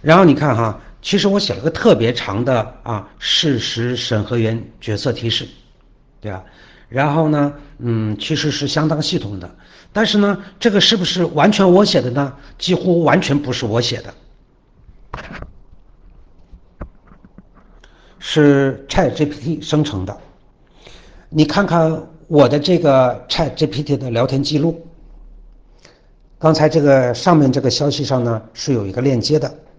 然后你看哈，其实我写了个特别长的事实审核员角色提示，对吧？然后呢，其实是相当系统的，但是呢，这个是不是完全我写的呢？几乎完全不是我写的，是 ChatGPT 生成的。你看看我的这个 ChatGPT 的聊天记录，刚才这个上面这个消息上呢是有一个链接的，